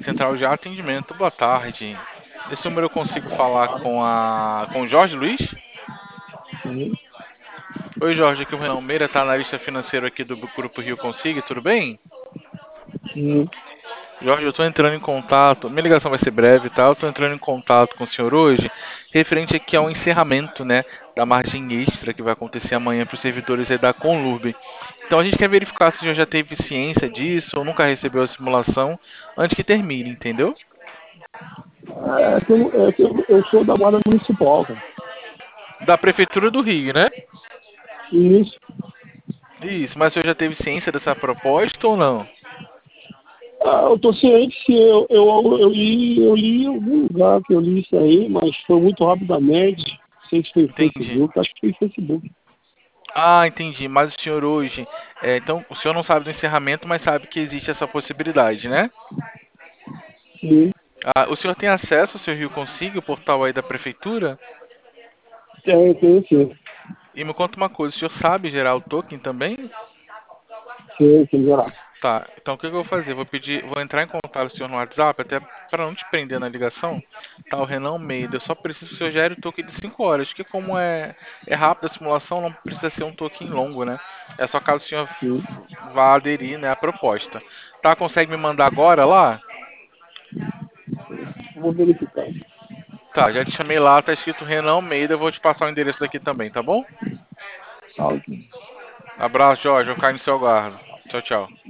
Central de atendimento, boa tarde. Esse número eu consigo falar com o Jorge Luiz? Sim, Oi, Jorge, aqui é o Renan Meira, tá analista financeiro aqui do Grupo Rio Consigue, tudo bem? sim. Jorge, eu tô entrando em contato, minha ligação vai ser breve, tá? Eu tô entrando em contato com o senhor hoje, referente aqui ao encerramento, né, da margem extra que vai acontecer amanhã para os servidores aí da Conlurb. Então a gente quer verificar se o senhor já teve ciência disso ou nunca recebeu a simulação antes que termine, entendeu? Eu sou da Guarda Municipal, cara. Da Prefeitura do Rio, né? Isso. Isso, mas o senhor já teve ciência dessa proposta ou não? Eu tô ciente que eu li em algum lugar que eu li isso aí, mas foi muito rapidamente. Não sei se foi Entendi. Facebook, acho que foi Facebook. Ah, entendi. Mas o senhor hoje, então o senhor não sabe do encerramento, mas sabe que existe essa possibilidade, né? Sim, Ah, o senhor tem acesso ao seu Rio Consigo, o portal aí da prefeitura? tem sim. E me conta uma coisa, o senhor sabe gerar o token também? Tem geral. Tá, então o que eu vou fazer? Vou entrar em contato com o senhor no WhatsApp, até para não te prender na ligação. Tá, o Renan Almeida. Eu só preciso que o senhor gere o token de 5 horas, que como é rápida a simulação, não precisa ser um token longo, né? É só caso o senhor Sim. vá aderir, né, à proposta. Tá, consegue me mandar agora lá? Vou verificar. Tá, já te chamei lá, tá escrito Renan Almeida, eu vou te passar o endereço daqui também, tá bom? Tá, ok. Abraço, Jorge, eu caio no seu guarda. Tchau, tchau.